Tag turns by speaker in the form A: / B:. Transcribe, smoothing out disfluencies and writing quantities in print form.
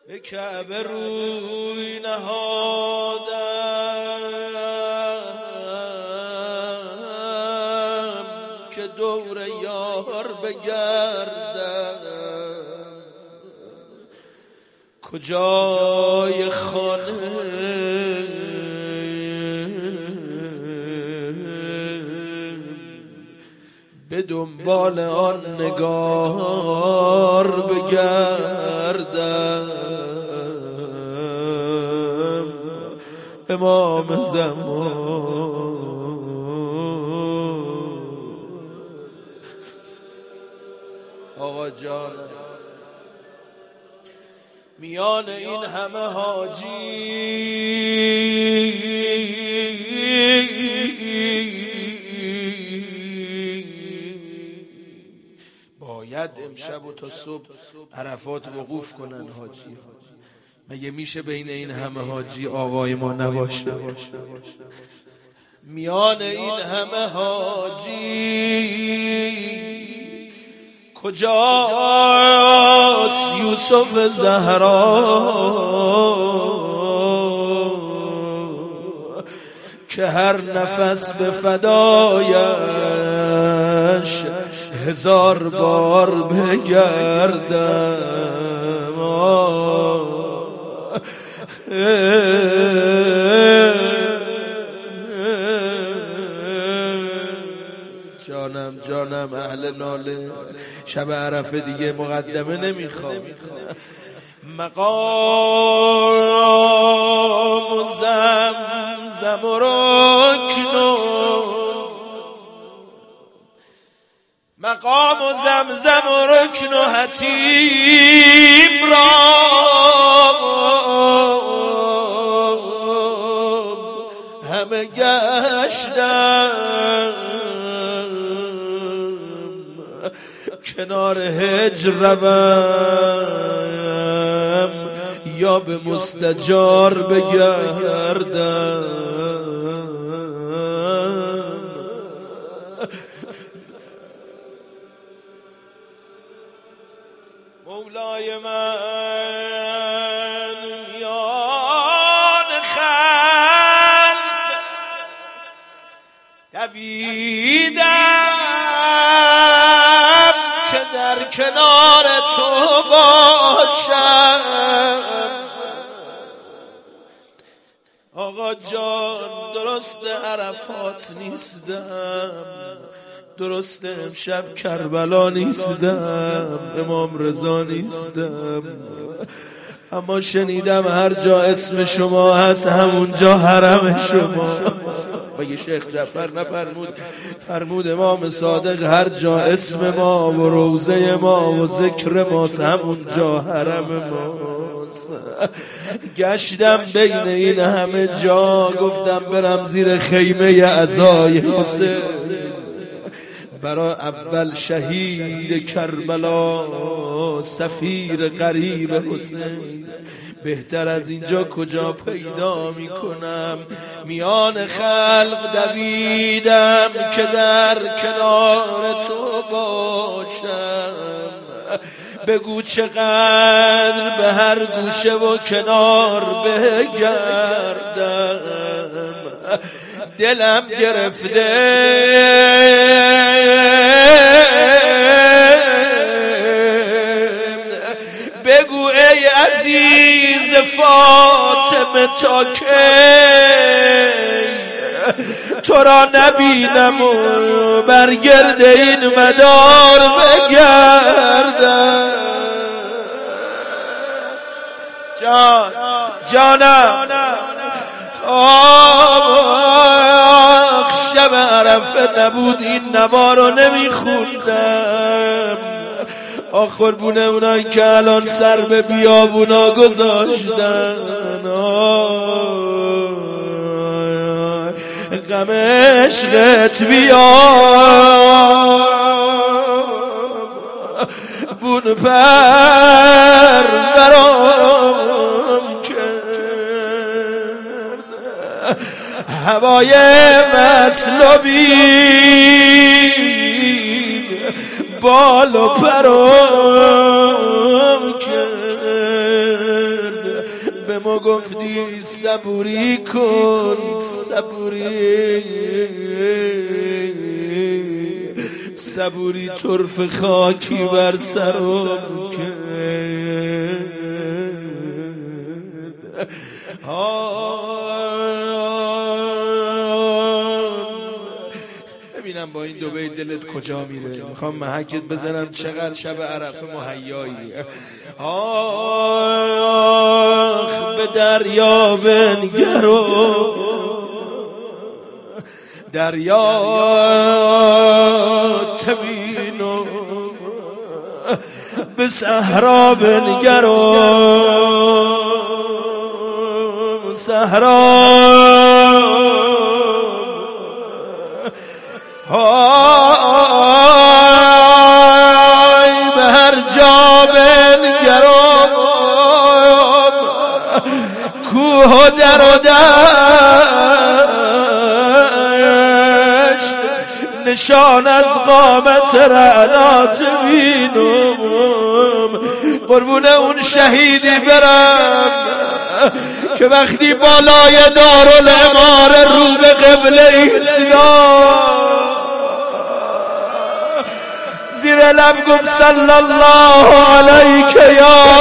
A: کعبه روی نهادم که دور یار بگردم، کجای خانه به دنبال آن نگار بگردم. امام زمان آقا جان، میان این همه حاجی باید امشب و تا صبح عرفات وقوف کنن حاجی. مگه میشه بین این همه حاجی آقای ما نباشه؟ میان این همه حاجی کجاست یوسف زهرا که هر نفس به فدایش 1000 بار بگردم. جانم اهل ناله، شب عرفه دیگه مقدمه نمیخوام. مقام زمزم رکنو، مقام زمزم رکن و حتیم را همه گشتم، کنار هجر روم یا به مستجار بگردم. مولای من میان خلق دویدم که در کنار تو باشم. آقا جان درست عرفات نیستم، درست امشب کربلا نیستم، امام رضا نیستم، اما شنیدم هر جا اسم شما هست همونجا حرم شما. مگه شیخ جعفر نفرمود؟ فرمود امام صادق هر جا اسم ما و روضه ما و ذکر ماست همونجا حرم ماست. گشتم بین این همه جا، گفتم برم زیر خیمه عزای حسین برای اول شهید کربلا، سفیر قریب حسین. بهتر از اینجا کجا پیدا میکنم؟ میان خلق دویدم که در کنار تو باشم. بگو چقدر به هر گوشه و کنار بگردم، دلم گرفته بگو ای عزیز فاطمه تا کی تو را نبینم و برگرد این مدار بگردم. جانم شب عرفه نبود این نوا رو نمیخوندم. آخربونه اونایی که الان سر به بیابونا گذاشتن، غم عشقت بیا بون پر برام کرد، هوای مصلوبی بال و پرام کرد. به ما گفتی صبوری کن، صبوری صبوری طرف خاکی بر سرم کرد. ببینم با این دو بیت دلت کجا میره. میخوام محکت بزنم چقدر شب عرفه مهیایی. آخ به دریا بنگرو، دریا تبینو، به صحرا بنگرو، صحرا های به هر جا بنگرم، کوه و در و دشت، نشان از قامت رعنات بینم. قربون اون شهیدی برم که وقتی بالای دارالعماره رو به قبله ایستاد، زیر لب گفت صلی الله علیک یا